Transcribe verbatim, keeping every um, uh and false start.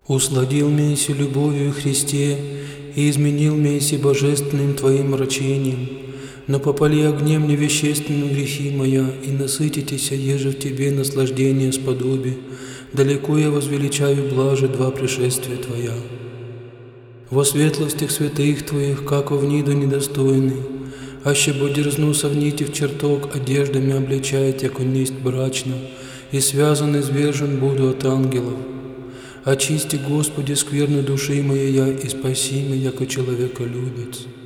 Усладил меня любовью Христе, и изменил меня божественным Твоим рачением. Но попали огнем невещественным грехи моя, и насытитеся, еже в Тебе наслаждение сподоби. Далеко я возвеличаю блаже два пришествия Твоя. Во светлостях святых Твоих, как во вниду недостойный, аще бо дерзну совните в чертог, одеждами обличает, яко несть брачно, и связан и звержен буду от ангелов. Очисти, Господи, скверну души моей я, и спаси меня, яко человеколюбец.